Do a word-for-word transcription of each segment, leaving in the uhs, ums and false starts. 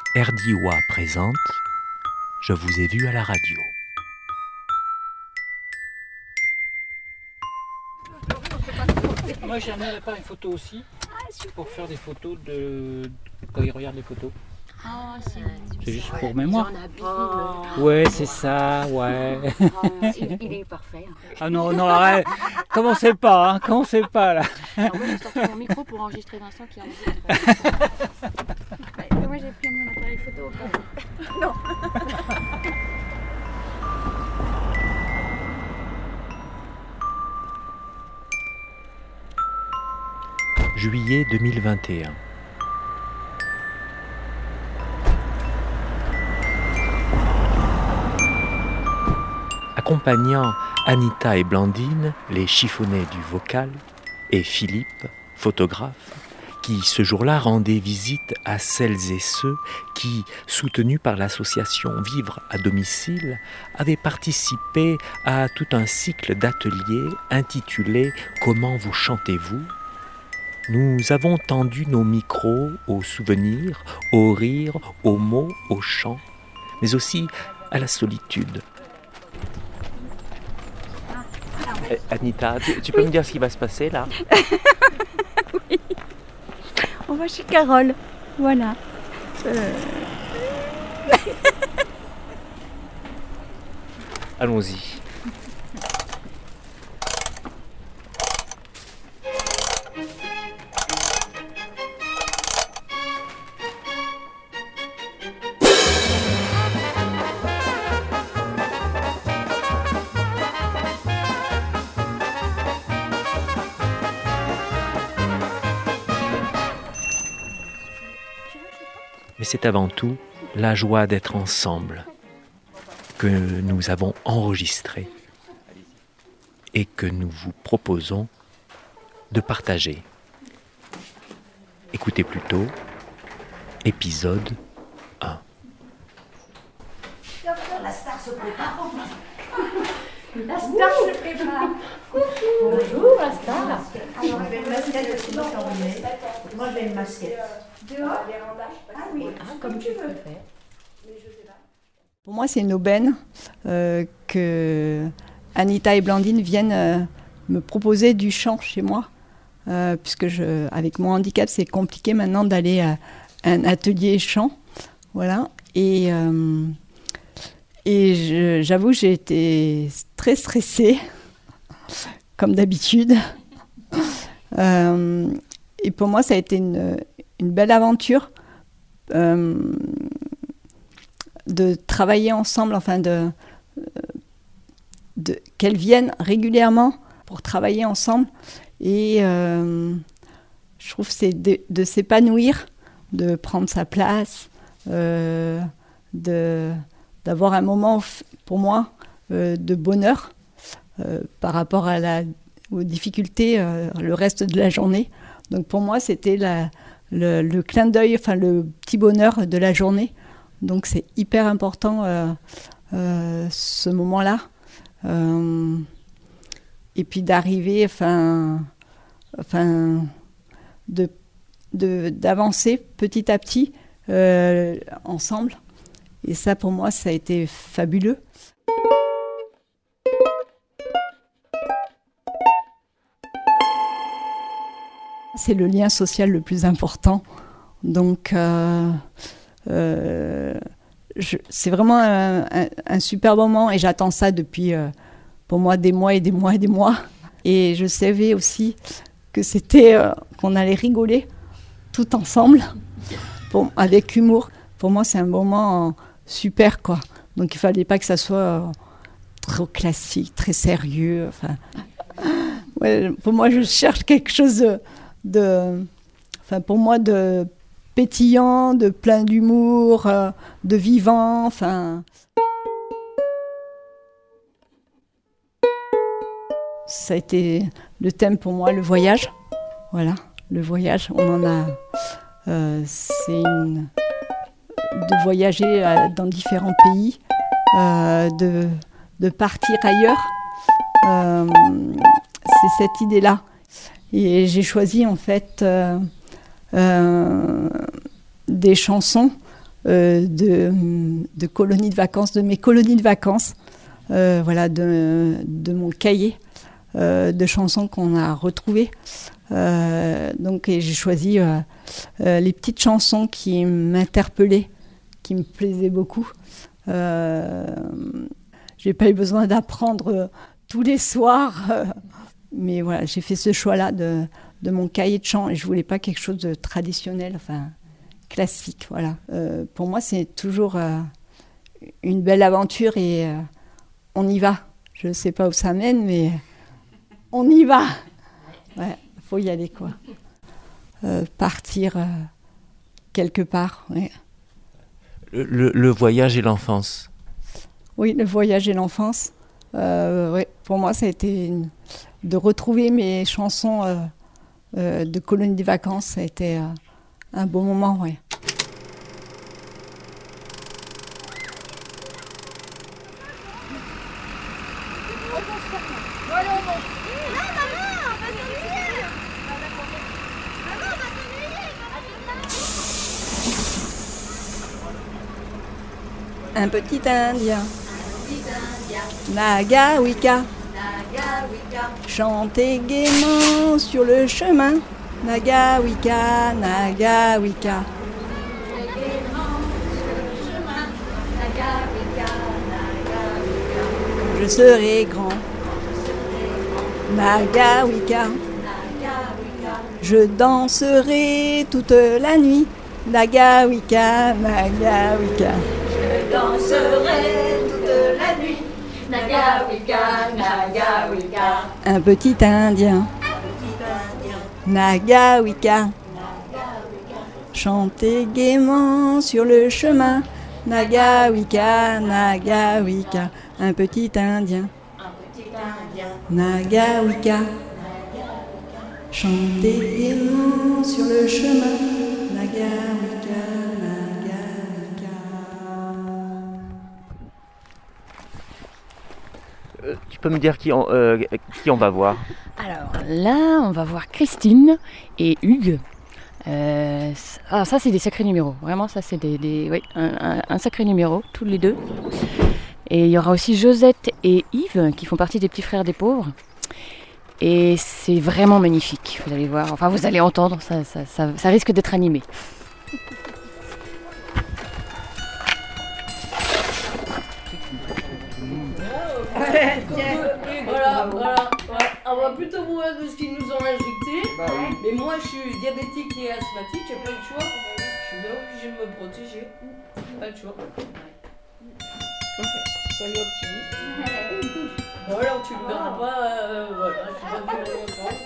R D I O A présente Je vous ai vu à la radio. Moi j'aimerais faire une photo aussi, pour faire des photos de... quand ils regardent les photos. Ah, c'est C'est juste pour mémoire. Oh. Ouais, c'est ça, ouais. Oh, il, il est parfait. Ah non, non, arrête. Commencez pas, hein, commencez pas là. Alors moi j'ai sorti mon micro pour enregistrer Vincent qui enregistre. Ouais, moi j'ai pris mon appareil photo au cas. Non. Juillet deux mille vingt et un. Accompagnant Anita et Blandine, les chiffonnets du vocal, et Philippe, photographe, qui ce jour-là rendait visite à celles et ceux qui, soutenus par l'association Vivre à domicile, avaient participé à tout un cycle d'ateliers intitulé « Comment vous chantez-vous ?» Nous avons tendu nos micros aux souvenirs, aux rires, aux mots, aux chants, mais aussi à la solitude. Eh, Anita, tu, tu peux Oui. me dire ce qui va se passer là ? Oui. On va chez Carole. Voilà. Euh, Allons-y. Mais c'est avant tout la joie d'être ensemble que nous avons enregistré et que nous vous proposons de partager. Écoutez plutôt épisode un. La star se prépare. La star se prépare. Bonjour la star. Alors, je vais une masquette aussi dans ton bonnet. Moi, je vais une masquette. Dehors. Ah oui, ah, comme tu veux. Pour moi, c'est une aubaine euh, que Anita et Blandine viennent euh, me proposer du chant chez moi. Euh, puisque je, avec mon handicap, c'est compliqué maintenant d'aller à un atelier chant. Voilà. Et, euh, et je, j'avoue, j'ai été très stressée, comme d'habitude. Euh, et pour moi, ça a été une, une belle aventure euh, de travailler ensemble, enfin de, de qu'elles viennent régulièrement pour travailler ensemble. Et euh, je trouve que c'est de, de s'épanouir, de prendre sa place, euh, de, d'avoir un moment, pour moi, euh, de bonheur euh, par rapport à la, aux difficultés euh, le reste de la journée. Donc pour moi, c'était la, le, le clin d'œil, enfin le petit bonheur de la journée. Donc c'est hyper important euh, euh, ce moment-là. Euh, et puis d'arriver, enfin, enfin de, de, d'avancer petit à petit euh, ensemble. Et ça, pour moi, ça a été fabuleux. C'est le lien social le plus important. Donc, euh, euh, je, c'est vraiment un, un, un super moment et j'attends ça depuis, euh, pour moi, des mois et des mois et des mois. Et je savais aussi que c'était, euh, qu'on allait rigoler tout ensemble, pour, avec humour. Pour moi, c'est un moment super, quoi. Donc, il ne fallait pas que ça soit euh, trop classique, très sérieux. Enfin, ouais, pour moi, je cherche quelque chose de, de enfin, pour moi, de pétillant, de plein d'humour, euh, de vivant, enfin... Ça a été le thème pour moi, le voyage. Voilà, le voyage, on en a... Euh, c'est une... de voyager à, dans différents pays, euh, de, de partir ailleurs. Euh, c'est cette idée-là. Et j'ai choisi en fait euh, euh, des chansons euh, de, de colonies de vacances, de mes colonies de vacances, euh, voilà, de, de mon cahier euh, de chansons qu'on a retrouvées. Euh, donc, et j'ai choisi euh, euh, les petites chansons qui m'interpellaient, qui me plaisaient beaucoup. Euh, j'ai pas eu besoin d'apprendre euh, tous les soirs, euh, mais voilà, j'ai fait ce choix-là de, de mon cahier de chant et je voulais pas quelque chose de traditionnel, enfin classique, voilà. Euh, pour moi, c'est toujours euh, une belle aventure et euh, on y va. Je ne sais pas où ça mène, mais on y va. Ouais, faut y aller, quoi. Euh, partir euh, quelque part, ouais. Le, le, le voyage et l'enfance. Oui, le voyage et l'enfance. Euh, ouais, pour moi, ça a été une... de retrouver mes chansons euh, euh, de colonies de vacances. Ça a été euh, un beau moment, ouais. Un petit Indien, Nagawika, chantait gaiement sur le chemin. Nagawika, Nagawika. Je serai grand. Nagawika. Je danserai toute la nuit. Nagawika, Nagawika. Je danserai toute la nuit. Nagawika, Nagawika. Un petit Indien. Nagawika. Chantait gaiement sur le chemin. Nagawika, Nagawika. Un petit Indien. Nagawika. Chantait gaiement sur le chemin. Nagawika, Nagawika. Euh, tu peux me dire qui on, euh, qui on va voir? Alors là, on va voir Christine et Hugues. Euh, ah, ça, c'est des sacrés numéros. Vraiment, ça, c'est des, des, oui, un, un, un sacré numéro, tous les deux. Et il y aura aussi Josette et Yves qui font partie des petits frères des pauvres. Et c'est vraiment magnifique. Vous allez voir, enfin, vous allez entendre, ça, ça, ça, ça risque d'être animé. Voilà, voilà, ouais. On va plutôt boire de ce qu'ils nous ont injecté. Bah oui. Mais moi je suis diabétique et asthmatique, j'ai pas le choix. Je suis bien obligée de me protéger. Pas le choix. Soyez optimiste. Voilà, tu me verras pas. Euh, voilà, je suis pas venue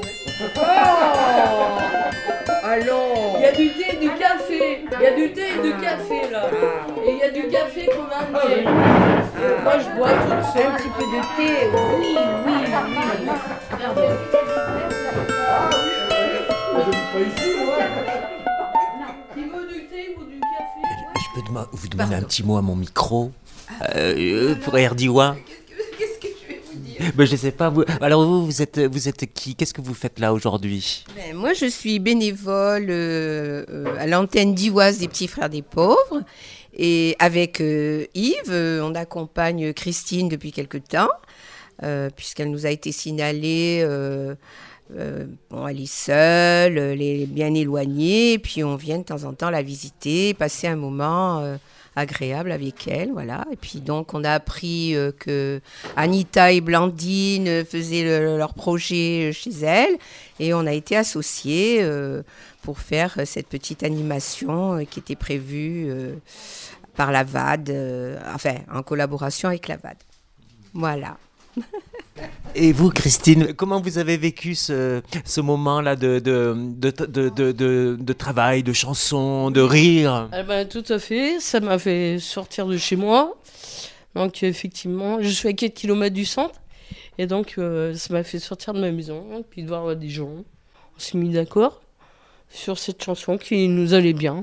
Oh allons. Il y a du thé et du café. Il y a du thé et du café là. Et il y a du café qu'on a amené. Ah. Moi je bois toute seule. Un petit peu de thé. Oui, oui, oui. Regardez. Ah oui, je ici, moi. Qui veut du thé ou du café? Je peux dem- vous demander un petit mot à mon micro euh, pour Erdiwa. Qu'est-ce que je vais vous dire? Ben, je sais pas. Vous... Alors vous, vous êtes, vous êtes qui? Qu'est-ce que vous faites là aujourd'hui? Ben, moi, je suis bénévole euh, euh, à l'antenne d'Ivoise des Petits Frères des Pauvres. Et avec euh, Yves, euh, on accompagne Christine depuis quelque temps, euh, puisqu'elle nous a été signalée. Euh, euh, bon, elle est seule, elle est bien éloignée. Et puis on vient de temps en temps la visiter, passer un moment euh, agréable avec elle, voilà. Et puis donc on a appris euh, que Anita et Blandine faisaient le, leur projet chez elle, et on a été associés euh, pour faire cette petite animation euh, qui était prévue euh, par la V A D, euh, enfin en collaboration avec la V A D. Voilà. Et vous, Christine, comment vous avez vécu ce, ce moment-là de, de, de, de, de, de, de travail, de chansons, de rire? Eh ben, tout à fait, ça m'a fait sortir de chez moi. Donc effectivement, je suis à quatre kilomètres du centre. Et donc euh, ça m'a fait sortir de ma maison, puis de voir euh, des gens. On s'est mis d'accord sur cette chanson qui nous allait bien.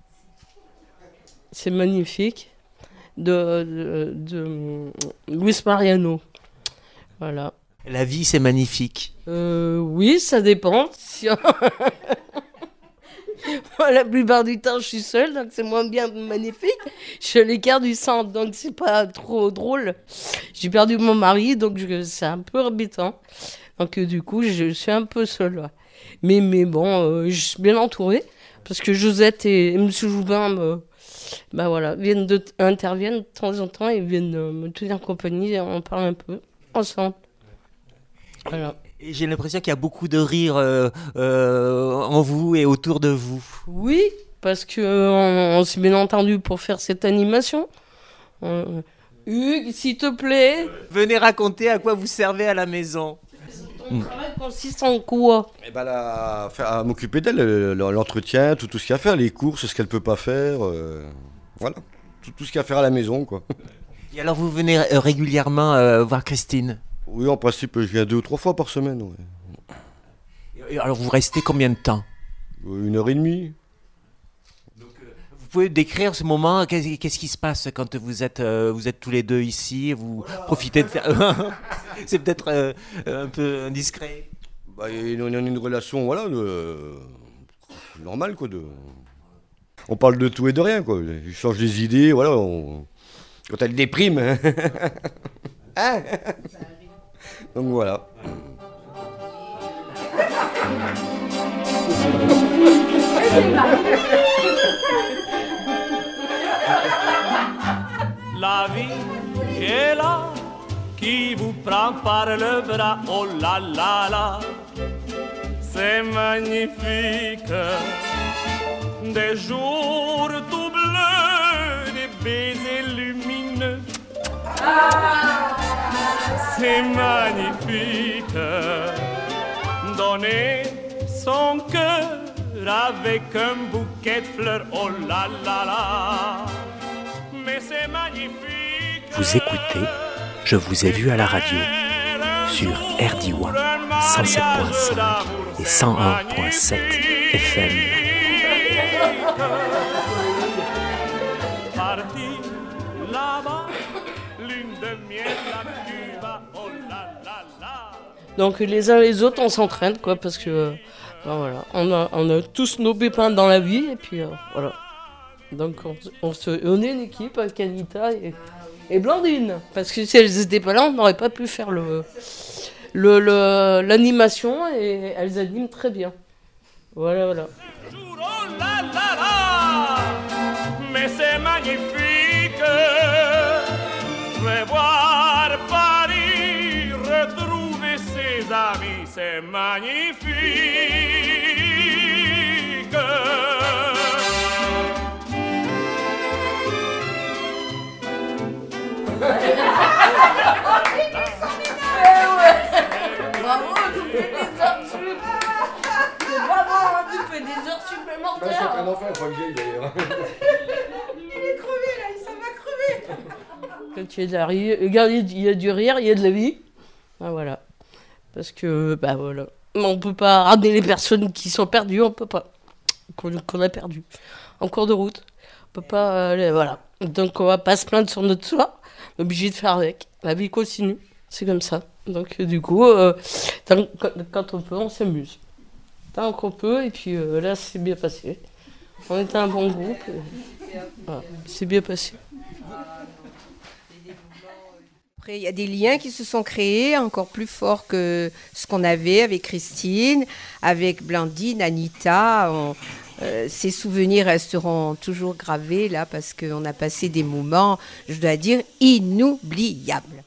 C'est magnifique. De, de, de Luis Mariano. Voilà. La vie, c'est magnifique. Euh, oui, ça dépend. Si on... Moi, la plupart du temps, je suis seule, donc c'est moins bien magnifique. Je suis à l'écart du centre, donc c'est pas trop drôle. J'ai perdu mon mari, donc je, c'est un peu embêtant. Donc euh, du coup, je suis un peu seule. Ouais. Mais, mais bon, euh, je suis bien entourée, parce que Josette et M. Joubin me, bah voilà, viennent de, interviennent de temps en temps et viennent euh, me tenir compagnie, et on parle un peu ensemble. Voilà. Et j'ai l'impression qu'il y a beaucoup de rire euh, euh, en vous et autour de vous. Oui, parce qu'on on, on s'est bien entendu pour faire cette animation. Euh, Hugues, s'il te plaît. Venez raconter à quoi vous servez à la maison. Ton travail consiste en quoi? Eh ben, à, faire, à m'occuper d'elle, l'entretien, tout, tout ce qu'il y a à faire, les courses, ce qu'elle peut pas faire. Euh, voilà, tout, tout ce qu'il y a à faire à la maison, quoi. Et alors vous venez régulièrement euh, voir Christine? Oui, en principe, je viens deux ou trois fois par semaine. Ouais. Et alors vous restez combien de temps? Une heure et demie. Donc, euh, vous pouvez décrire ce moment? Qu'est-ce, qu'est-ce qui se passe quand vous êtes, euh, vous êtes tous les deux ici? Vous voilà. Profitez de faire... C'est peut-être euh, un peu indiscret. Bah, on a une relation, voilà, de... normale, quoi. De... On parle de tout et de rien, quoi. Je change des idées, voilà. On... Quand elle déprime... Hein. Donc voilà. La vie est là, qui vous prend par le bras, oh là là là, c'est magnifique. Des jours tout bleus, des baisers lumineux. Ah, c'est magnifique. Donner son cœur avec un bouquet de fleurs, oh là là là, mais c'est magnifique. Vous écoutez Je vous ai vu à la radio sur R D un cent sept point cinq et cent un point sept F M. Parti là-bas, lune de miel, la Cuba, oh là là là. Donc les uns les autres, on s'entraîne, quoi, parce que euh, ben voilà, on a, on a tous nos pépins dans la vie, et puis euh, voilà. Donc on, on, se, on est une équipe avec Anita et, et Blandine, parce que si elles n'étaient pas là, on n'aurait pas pu faire le, le, le, l'animation, et elles animent très bien. Voilà, voilà. Oh là là là, mais c'est magnifique. Je vais voir Paris, retrouver ses amis, c'est magnifique. Bravo, tu fais des heures supplémentaires. C'est pas bon, tu fais des heures supplémentaires. Ben, je suis en train d'en faire, faut que j'aille d'ailleurs. Il est crevé là, il s'en va crever. Quand tu es derrière, regarde, il y a du rire, il y a de la vie. Ben voilà. Parce que, bah voilà. On peut pas ramener les personnes qui sont perdues, on peut pas. Qu'on, qu'on a perdu. En cours de route. On peut pas, euh, voilà. Donc on va pas se plaindre sur notre soi. On est obligé de faire avec. La vie continue. C'est comme ça. Donc du coup, euh, quand, quand on peut, on s'amuse. Tant qu'on peut, et puis euh, là, c'est bien passé. On était un bon groupe. Et, voilà, c'est bien passé. Après, il y a des liens qui se sont créés encore plus forts que ce qu'on avait avec Christine, avec Blandine, Anita. On, euh, ces souvenirs resteront toujours gravés là parce qu'on a passé des moments, je dois dire, inoubliables.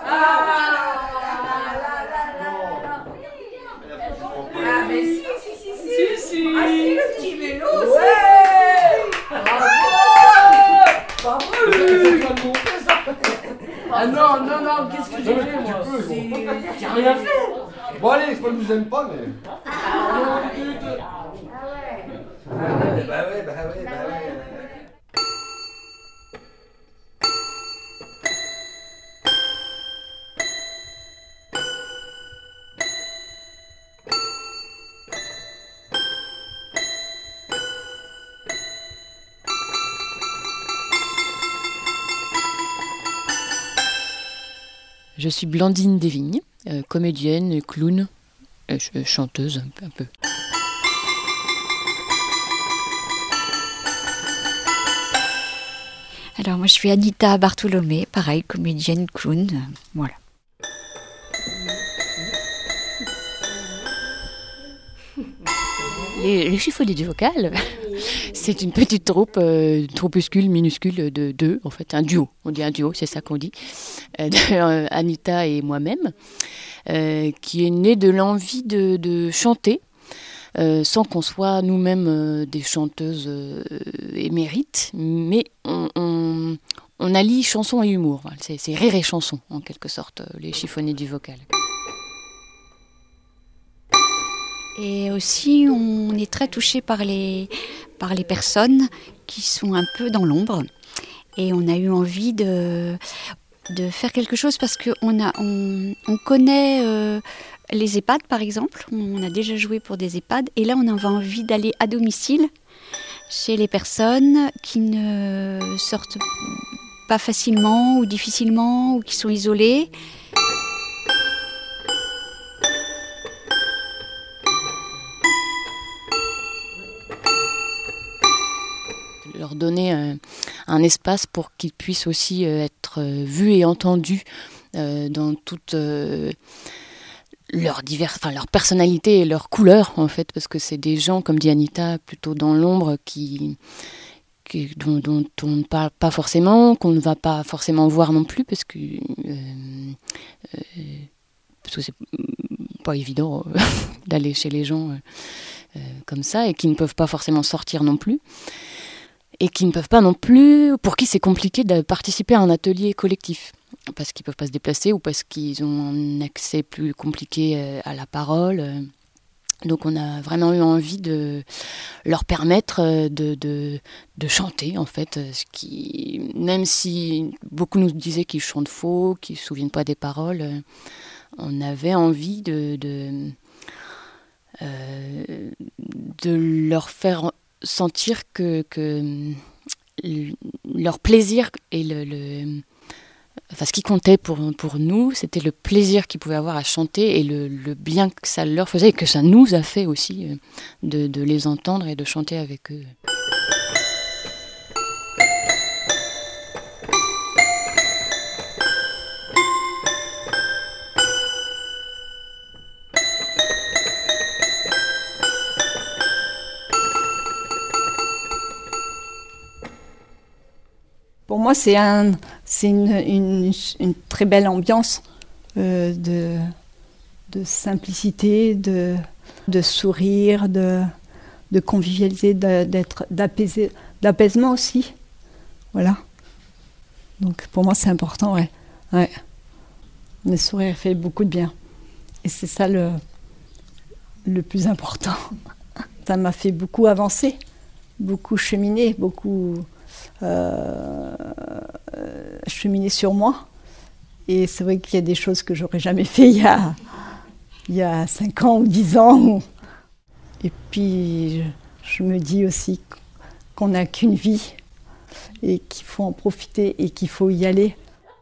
Ah mais si, si, si, si, si, si. Ah si, le petit vélo, ouais. Bravo. Bravo. Ah non, non, non, qu'est-ce que j'ai fait moi? J'ai rien fait. Bon allez, je ne vous aime pas, mais... Ah ouais. Bah ouais, bah ouais, bah ouais, bah ouais. Je suis Blandine Desvignes, euh, comédienne, clown, euh, chanteuse un peu. Un peu. Alors moi je suis Anita Bartholomé, pareil, comédienne, clown, euh, voilà. Les, les Chiffonniers du Vocal, c'est une petite troupe, euh, troupuscule minuscule de deux, en fait, un duo, on dit un duo, c'est ça qu'on dit, euh, de, euh, Anita et moi-même, euh, qui est né de l'envie de, de chanter, euh, sans qu'on soit nous-mêmes euh, des chanteuses euh, émérites, mais on, on, on allie chanson et humour, voilà, c'est, c'est rire et chanson, en quelque sorte, les Chiffonniers du Vocal. Et aussi, on est très touché par les, par les personnes qui sont un peu dans l'ombre. Et on a eu envie de, de faire quelque chose parce qu'on a, on, on connaît euh, les EHPAD, par exemple. On a déjà joué pour des EHPAD. Et là, on avait envie d'aller à domicile chez les personnes qui ne sortent pas facilement ou difficilement ou qui sont isolées. Leur donner un, un espace pour qu'ils puissent aussi euh, être euh, vus et entendus euh, dans toute euh, leur, divers, enfin, leur personnalité et leur couleur, en fait, parce que c'est des gens, comme dit Anita, plutôt dans l'ombre, qui, qui, dont, dont on ne parle pas forcément, qu'on ne va pas forcément voir non plus, parce que, euh, euh, parce que c'est pas évident euh, d'aller chez les gens euh, euh, comme ça, et qui ne peuvent pas forcément sortir non plus. Et qui ne peuvent pas non plus, pour qui c'est compliqué de participer à un atelier collectif, parce qu'ils ne peuvent pas se déplacer ou parce qu'ils ont un accès plus compliqué à la parole. Donc on a vraiment eu envie de leur permettre de, de, de chanter, en fait, ce qui, même si beaucoup nous disaient qu'ils chantent faux, qu'ils ne se souviennent pas des paroles, on avait envie de, de, euh, de leur faire sentir que, que leur plaisir et le, le enfin ce qui comptait pour, pour nous, c'était le plaisir qu'ils pouvaient avoir à chanter et le, le bien que ça leur faisait et que ça nous a fait aussi de, de les entendre et de chanter avec eux. Pour moi, c'est, un, c'est une, une, une très belle ambiance euh, de, de simplicité, de, de sourire, de, de convivialité, de, d'être, d'apaiser, d'apaisement aussi. Voilà. Donc pour moi, c'est important, ouais. ouais. Le sourire fait beaucoup de bien. Et c'est ça le, le plus important. Ça m'a fait beaucoup avancer, beaucoup cheminer, beaucoup... Euh, euh, cheminer sur moi. Et c'est vrai qu'il y a des choses que j'aurais jamais fait il y a, il y a cinq ans ou dix ans. Et puis, je, je me dis aussi qu'on n'a qu'une vie et qu'il faut en profiter et qu'il faut y aller.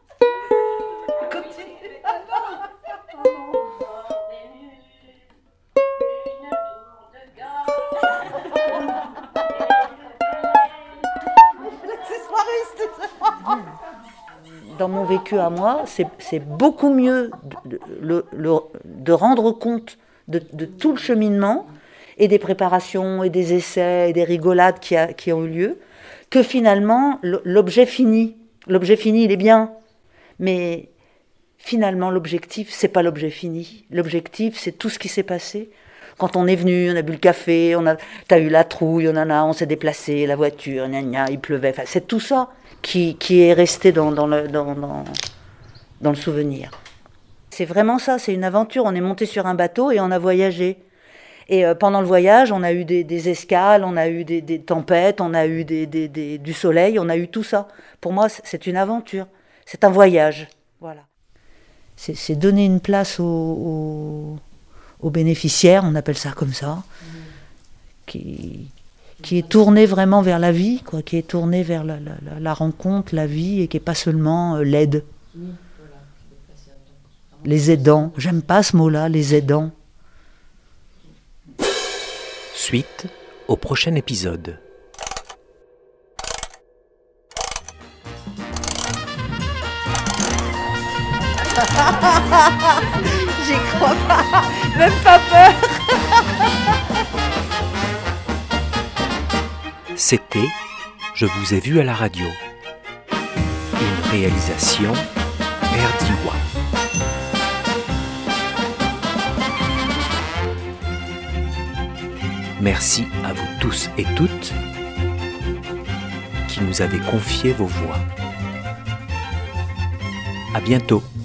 Dans mon vécu à moi, c'est, c'est beaucoup mieux de, de, de, de rendre compte de, de tout le cheminement et des préparations et des essais et des rigolades qui, a, qui ont eu lieu, que finalement l'objet fini. L'objet fini, il est bien, mais finalement l'objectif, c'est pas l'objet fini. L'objectif, c'est tout ce qui s'est passé. Quand on est venu, on a bu le café, on a, t'as eu la trouille, on en a, on s'est déplacé, la voiture, gna gna, il pleuvait. Enfin, c'est tout ça qui, qui est resté dans, dans, le, dans, dans, dans le souvenir. C'est vraiment ça, c'est une aventure. On est monté sur un bateau et on a voyagé. Et euh, pendant le voyage, on a eu des, des escales, on a eu des, des tempêtes, on a eu des, des, des, du soleil, on a eu tout ça. Pour moi, c'est une aventure, c'est un voyage. Voilà. C'est, c'est donner une place aux, aux, aux bénéficiaires, on appelle ça comme ça, qui, qui est tourné vraiment vers la vie, quoi, qui est tourné vers la, la, la rencontre, la vie, et qui n'est pas seulement euh, l'aide. Les aidants, j'aime pas ce mot-là, les aidants. Suite au prochain épisode. J'y crois pas, même pas peur. C'était Je vous ai vu à la radio. Une réalisation Erdiwa. Merci à vous tous et toutes qui nous avez confié vos voix. À bientôt.